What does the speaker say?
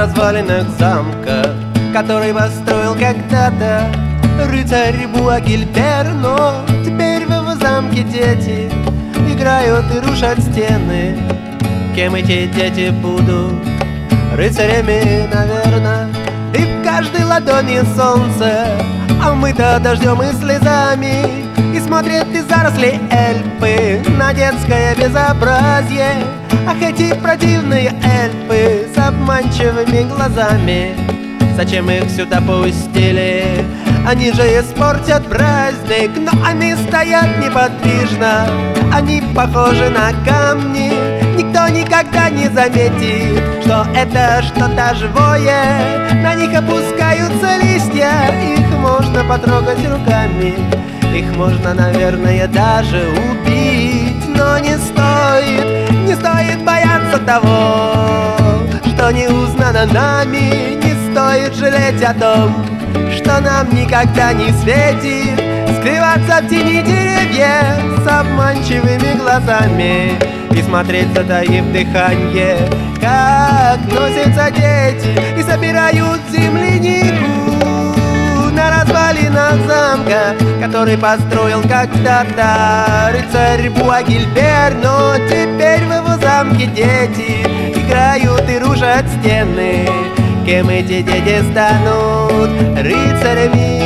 развалинах замка, который построил когда-то рыцарь Буагильберно. Теперь в его замке дети играют и рушат стены. Кем эти дети будут? Рыцарями, наверное. И в каждой ладони солнце, омыто дождем и слезами, и смотрит из зарослей эльпы на детское безобразие. Ах, эти противные эльпы с обманчивыми глазами, зачем их сюда пустили? Они же испортят праздник. Но они стоят неподвижно, они похожи на камни. Никто никогда не заметит, что это что-то живое. На них опускаются листья, их можно потрогать руками, их можно, наверное, даже убить. Но не стоит бояться того, что не узнано нами. Не стоит жалеть о том, что нам никогда не светит скрываться в тени деревьев с обманчивыми глазами и смотреть, затаив дыханье, как носятся дети и собирают землянику на развалинах замка, который построил когда-то рыцарь Буагильберно. Теперь в его замке дети играют и рушат стены. Кем эти дети станут? Рыцарями.